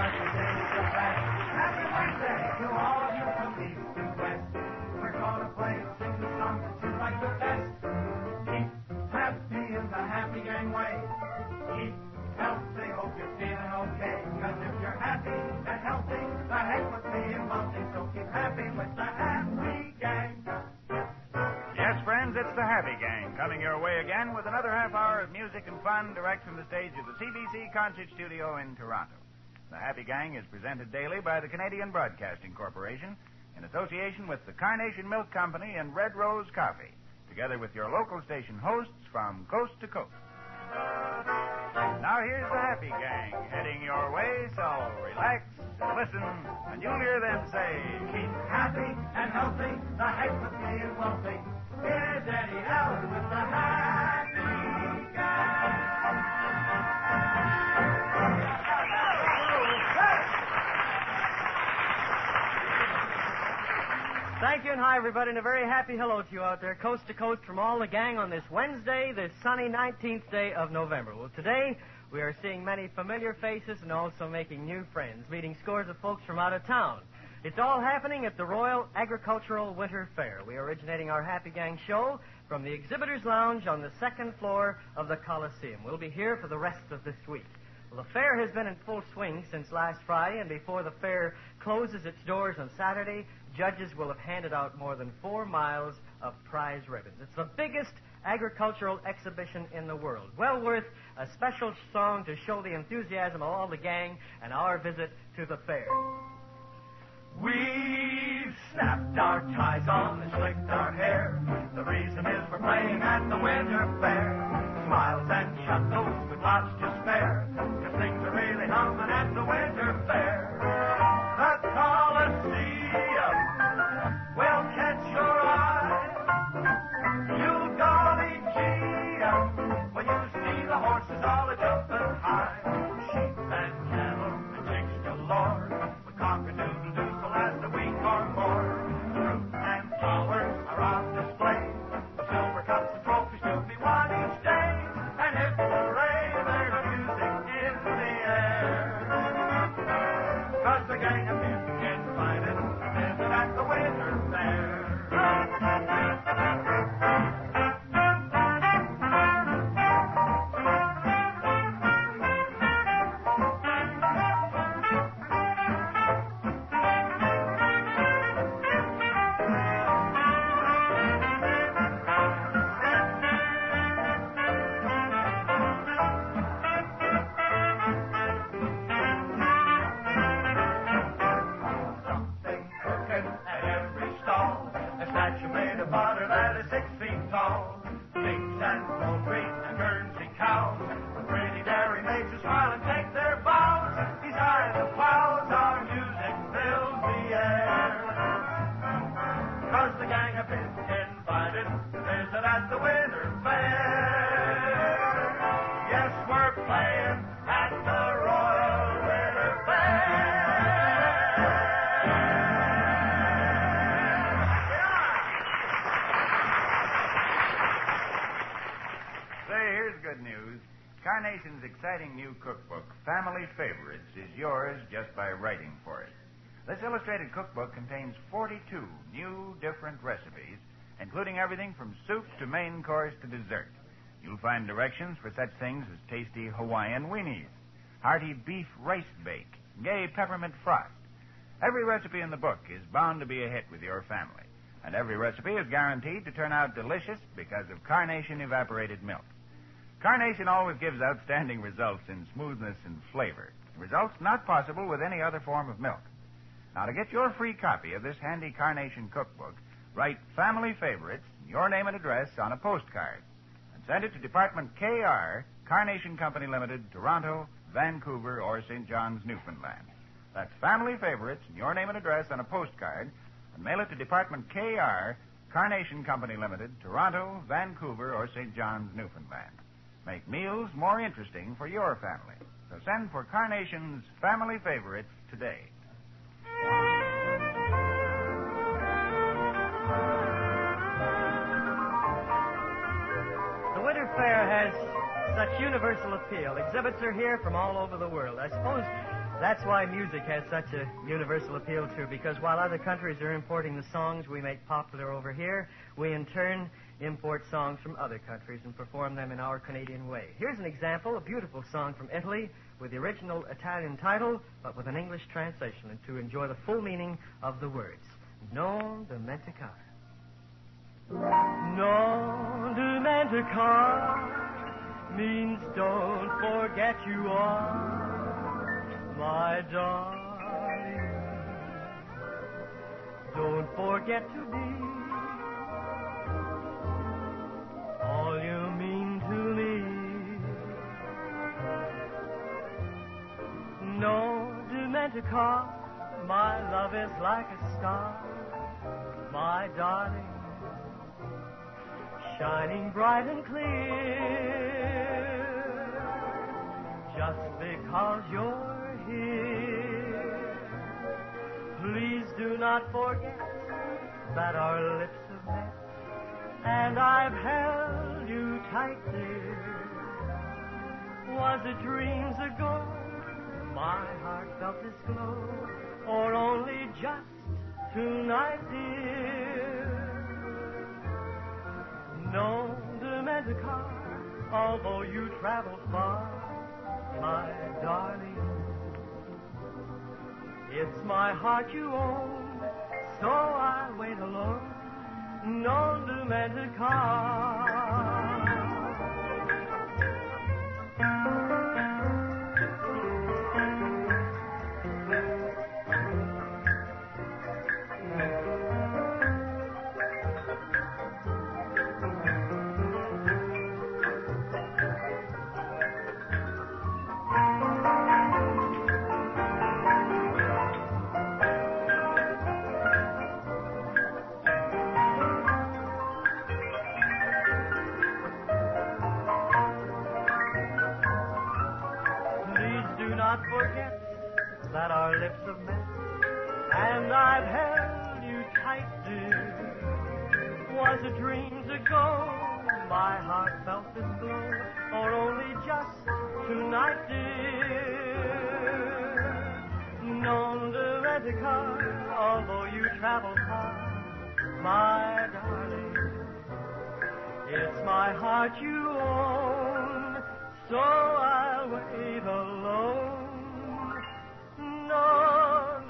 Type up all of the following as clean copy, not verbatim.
every day is the best. Happy Wednesday to all of you from east to west. We're gonna play and sing the song that you like the best. Keep happy in the Happy Gang way. Keep healthy, hope you're feeling okay. 'Cause if you're happy and healthy, the heck with me and wealthy. So keep happy with the Happy Gang. Yes, friends, it's the Happy Gang coming your way again with another half hour of music and fun direct from the stage of the CBC Concert Studio in Toronto. The Happy Gang is presented daily by the Canadian Broadcasting Corporation in association with the Carnation Milk Company and Red Rose Coffee, together with your local station hosts from coast to coast. Now here's the Happy Gang heading your way, so relax and listen, and you'll hear them say, keep happy and healthy, the heck with me and wealthy. Here's Eddie Allen with the Happy Gang. Thank you, and hi, everybody, and a very happy hello to you out there, coast to coast, from all the gang on this Wednesday, this sunny 19th day of November. Well, today, we are seeing many familiar faces and also making new friends, meeting scores of folks from out of town. It's all happening at the Royal Agricultural Winter Fair. We are originating our Happy Gang show from the Exhibitors Lounge on the second floor of the Coliseum. We'll be here for the rest of this week. Well, the fair has been in full swing since last Friday, and before the fair closes its doors on Saturday, judges will have handed out more than 4 miles of prize ribbons. It's the biggest agricultural exhibition in the world. Well worth a special song to show the enthusiasm of all the gang and our visit to the fair. We've snapped our ties on and slicked our hair. The reason is we're playing at the Winter Fair. Smiles and chuckles with lots to spare, 'cause things are really humming at the Winter Fair. The Coliseum will catch your eye. You'll golly gee when you see the horses all a-jumping high. Sheep and cattle and chicks galore, with cock-a-doodle-doos will last a week or more. Fruit and flowers are on display, silver cups and trophies to be won each day. And if hooray, there's music in the air. 'Cause the gang of music invited visit at the Winter Fair. Carnation's exciting new cookbook, Family Favorites, is yours just by writing for it. This illustrated cookbook contains 42 new different recipes, including everything from soup to main course to dessert. You'll find directions for such things as tasty Hawaiian weenies, hearty beef rice bake, gay peppermint frost. Every recipe in the book is bound to be a hit with your family, and every recipe is guaranteed to turn out delicious because of Carnation evaporated milk. Carnation always gives outstanding results in smoothness and flavor, results not possible with any other form of milk. Now, to get your free copy of this handy Carnation cookbook, write Family Favorites, your name and address on a postcard, and send it to Department KR, Carnation Company Limited, Toronto, Vancouver, or St. John's, Newfoundland. That's Family Favorites, your name and address on a postcard, and mail it to Department KR, Carnation Company Limited, Toronto, Vancouver, or St. John's, Newfoundland. Make meals more interesting for your family. So send for Carnation's Family Favorites today. The Winter Fair has such universal appeal. Exhibits are here from all over the world. I suppose That's why music has such a universal appeal, too, because while other countries are importing the songs we make popular over here, we in turn import songs from other countries and perform them in our Canadian way. Here's an example, a beautiful song from Italy with the original Italian title, but with an English translation, and to enjoy the full meaning of the words. Non dimenticar. Non dimenticar means don't forget you are my darling. Don't forget to be all you mean to me. No dimenticar, my love is like a star, my darling, shining bright and clear, just because you're here. Please do not forget that our lips have met, and I've held you tight, dear. Was it dreams ago my heart felt this glow, or only just tonight, dear? No dimenticar, although you travel far, my darling, it's my heart you own, so I'll wait alone. Non dimenticar. Not forget that our lips have met, and I've held you tight, dear. Was it dreams ago my heart felt this glow, or only just tonight, dear? Non dimenticar, although you travel far, my darling, it's my heart you own, so I'll wait alone. Non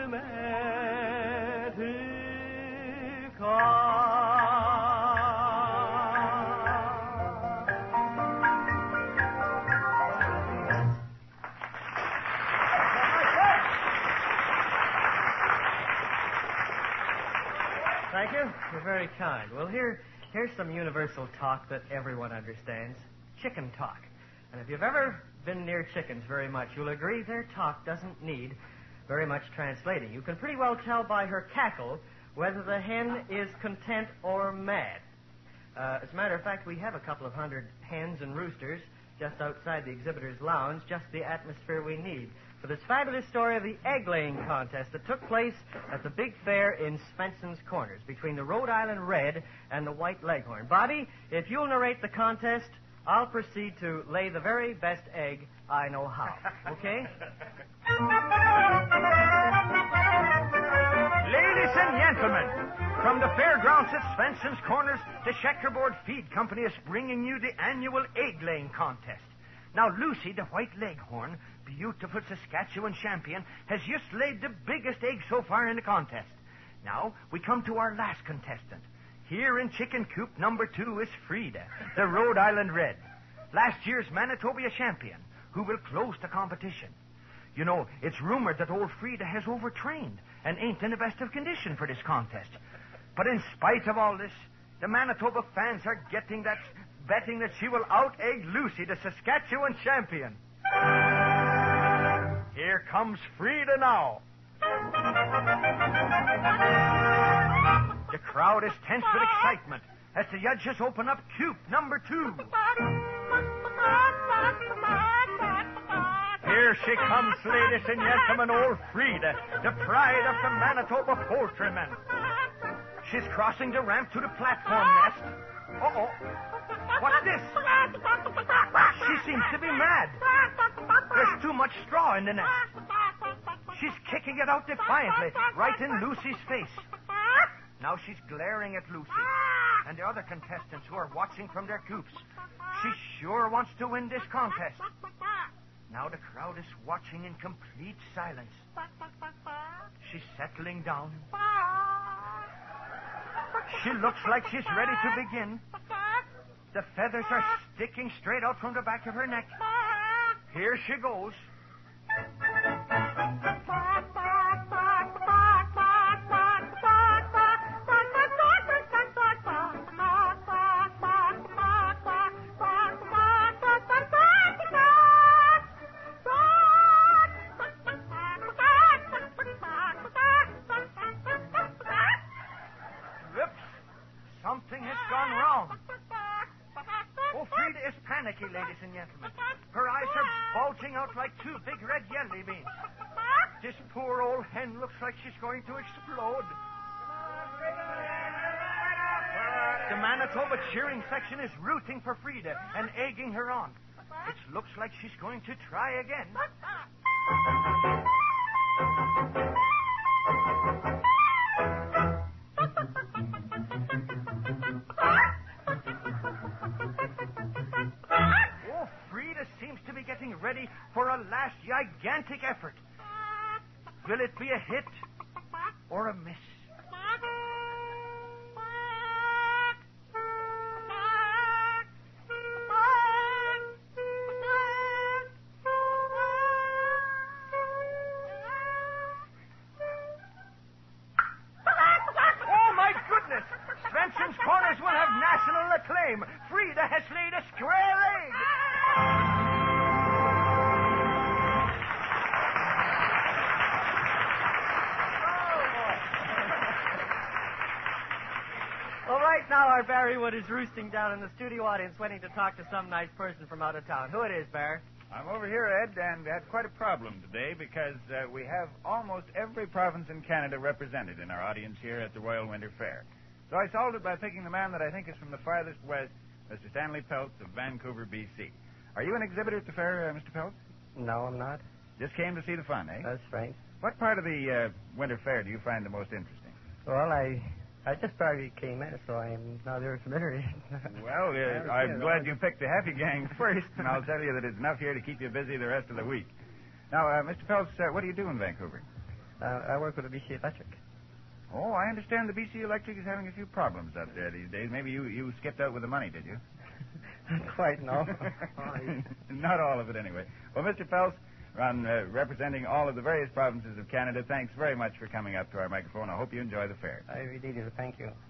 Thank you. You're very kind. Well, here's some universal talk that everyone understands. Chicken talk. And if you've ever been near chickens very much, you'll agree their talk doesn't need very much translating. You can pretty well tell by her cackle whether the hen is content or mad. As a matter of fact, we have a couple of hundred hens and roosters just outside the exhibitors' lounge, just the atmosphere we need for this fabulous story of the egg-laying contest that took place at the big fair in Svenson's Corners between the Rhode Island Red and the White Leghorn. Bobby, if you'll narrate the contest, I'll proceed to lay the very best egg I know how. Okay? Ladies and gentlemen, from the fairgrounds at Svenson's Corners, the Checkerboard Feed Company is bringing you the annual egg-laying contest. Now, Lucy, the White Leghorn, beautiful Saskatchewan champion, has just laid the biggest egg so far in the contest. Now, we come to our last contestant. Here in chicken coop number 2 is Frida, the Rhode Island Red, last year's Manitoba champion, who will close the competition. You know, it's rumored that old Frida has overtrained and ain't in the best of condition for this contest. But in spite of all this, the Manitoba fans are betting that she will out-egg Lucy, the Saskatchewan champion. Here comes Frida now. The crowd is tense with excitement as the judges open up coop number 2. Here she comes, ladies and gentlemen, old Frida, the pride of the Manitoba poultrymen. She's crossing the ramp to the platform nest. Uh-oh. What's this? She seems to be mad. There's too much straw in the nest. She's kicking it out defiantly, right in Lucy's face. Now she's glaring at Lucy and the other contestants who are watching from their coops. She sure wants to win this contest. Now the crowd is watching in complete silence. She's settling down. She looks like she's ready to begin. The feathers are sticking straight out from the back of her neck. Here she goes. Something has gone wrong. Oh, Frida is panicky, ladies and gentlemen. Her eyes are bulging out like two big red jelly beans. This poor old hen looks like she's going to explode. The Manitoba cheering section is rooting for Frida and egging her on. It looks like she's going to try again. Oh, Frida seems to be getting ready for a last gigantic effort. Will it be a hit or a miss? Oh, my goodness! Svensson's Corners will have national acclaim. Frida has laid a square egg. Well, right now our Barrywood is roosting down in the studio audience waiting to talk to some nice person from out of town. Who it is, Barry? I'm over here, Ed, and had quite a problem today because we have almost every province in Canada represented in our audience here at the Royal Winter Fair. So I solved it by picking the man that I think is from the farthest west, Mr. Stanley Peltz of Vancouver, B.C. Are you an exhibitor at the fair, Mr. Peltz? No, I'm not. Just came to see the fun, eh? That's right. What part of the Winter Fair do you find the most interesting? Well, I just barely came in, so I'm not very familiar. Well, I'm glad you picked the Happy Gang first, and I'll tell you that it's enough here to keep you busy the rest of the week. Now, Mr. Peltz, what do you do in Vancouver? I work with the BC Electric. Oh, I understand the BC Electric is having a few problems out there these days. Maybe you skipped out with the money, did you? Not quite, no. Not all of it, anyway. Well, Mr. Peltz, on representing all of the various provinces of Canada, thanks very much for coming up to our microphone. I hope you enjoy the fair. I really do. Thank you.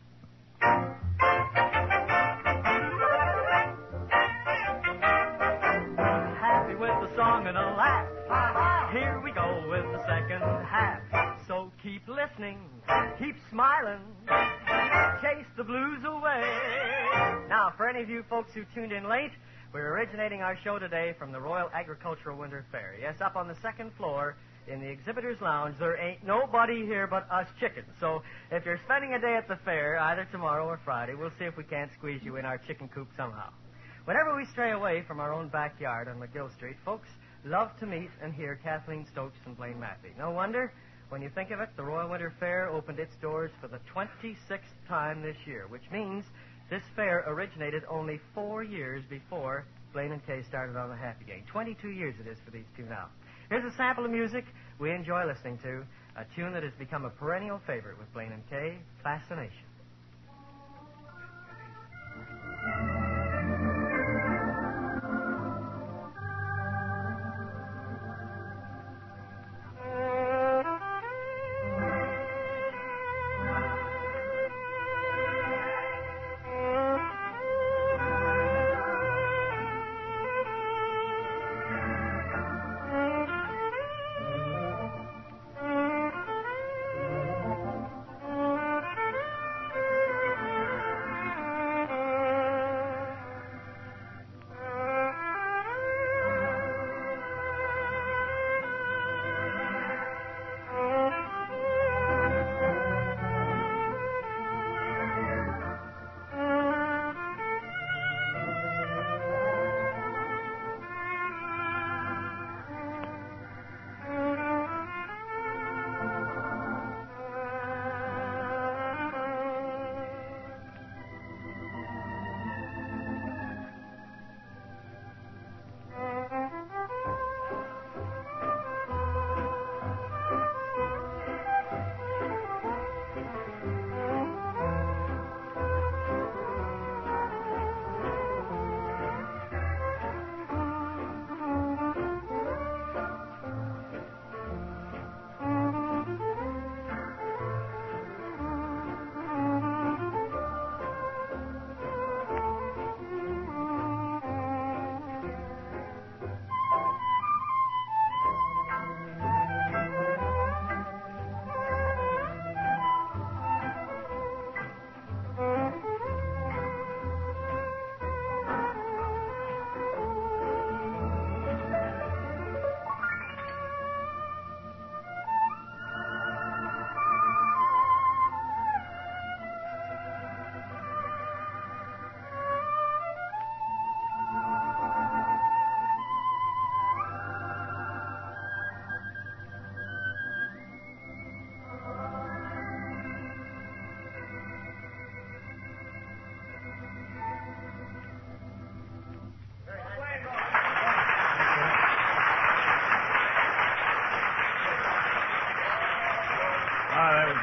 Happy with a song and a laugh. Here we go with the second half. So keep listening, keep smiling, chase the blues away. Now, for any of you folks who tuned in late, we're originating our show today from the Royal Agricultural Winter Fair. Yes, up on the second floor in the Exhibitors Lounge, there ain't nobody here but us chickens. So if you're spending a day at the fair, either tomorrow or Friday, we'll see if we can't squeeze you in our chicken coop somehow. Whenever we stray away from our own backyard on McGill Street, folks love to meet and hear Kathleen Stokes and Blaine Mathey. No wonder, when you think of it, the Royal Winter Fair opened its doors for the 26th time this year, which means this fair originated only 4 years before Blaine and Kay started on the Happy Gang. 22 years it is for these two now. Here's a sample of music we enjoy listening to, a tune that has become a perennial favorite with Blaine and Kay, Fascination.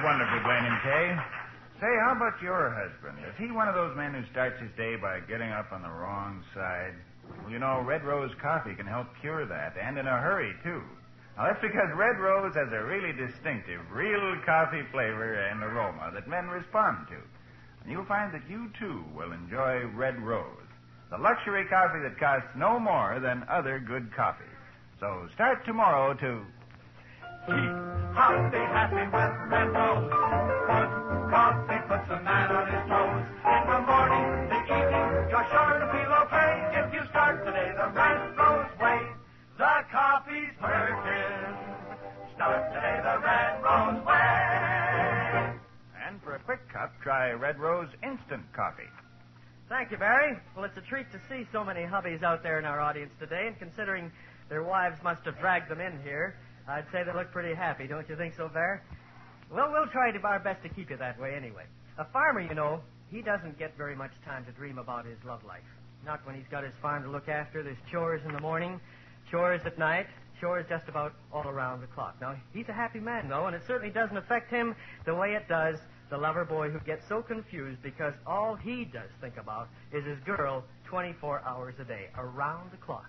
wonderful, Blaine and Kay. Say, how about your husband? Is he one of those men who starts his day by getting up on the wrong side? Well, you know, Red Rose coffee can help cure that, and in a hurry, too. Now, that's because Red Rose has a really distinctive, real coffee flavor and aroma that men respond to. And you'll find that you, too, will enjoy Red Rose, the luxury coffee that costs no more than other good coffee. So start tomorrow to Keep healthy, happy with Red Rose. Good coffee puts a man on his toes. In the morning, the evening, you're sure to feel okay if you start today the Red Rose way. The coffee's perkin'. Start today the Red Rose way. And for a quick cup, try Red Rose Instant Coffee. Thank you, Barry. Well, it's a treat to see so many hubbies out there in our audience today, and considering their wives must have dragged them in here, I'd say they look pretty happy. Don't you think so, Barry? Well, we'll try our best to keep you that way anyway. A farmer, you know, he doesn't get very much time to dream about his love life. Not when he's got his farm to look after. There's chores in the morning, chores at night, chores just about all around the clock. Now, he's a happy man, though, and it certainly doesn't affect him the way it does the lover boy who gets so confused because all he does think about is his girl 24 hours a day, around the clock.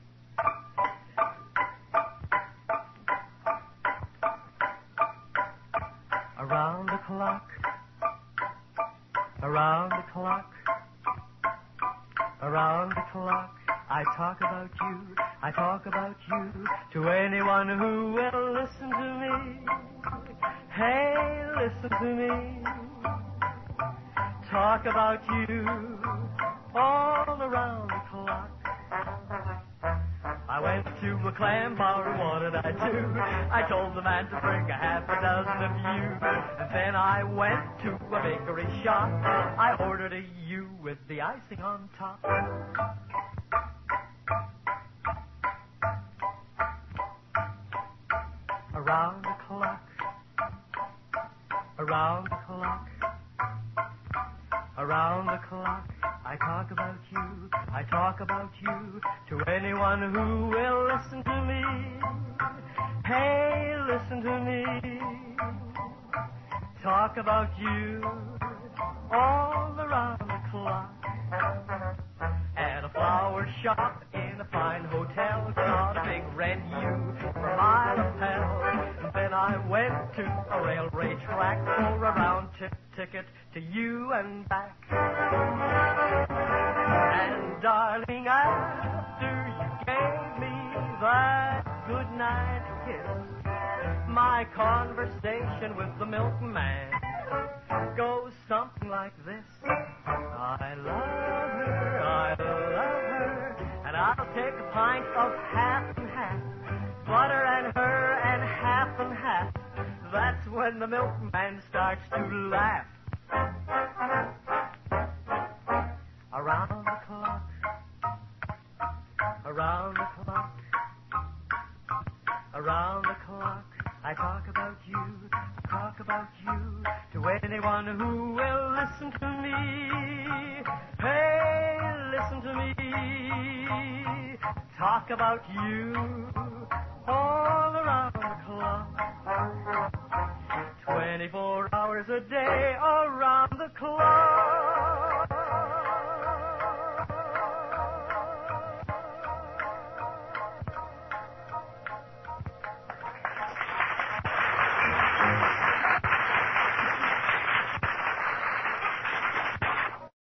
Around the clock, around the clock, around the clock, I talk about you to anyone who will listen to me. Hey, listen to me, talk about you all around the clock. I went to a clam bar, what did I do? I told the man to bring a half a dozen of you. And then I went to a bakery shop. I ordered a U with the icing on top. Around the clock, around the clock, around the clock, I talk about you to anyone who will listen to me. Hey, listen to me, talk about you all around the clock. At a flower shop in a fine hotel, got a big red U for my lapel. And then I went to a railway track for a round ticket to you and back. And darling, after you gave me that goodnight kiss, my conversation with the milkman goes something like this. I love her, and I'll take a pint of half and half, butter and her and half and half. That's when the milkman starts to laugh. Around the clock, around the clock, around the clock, I talk about you to anyone who will listen to me. Hey, listen to me, talk about you all around the clock. 24 hours a day around the clock.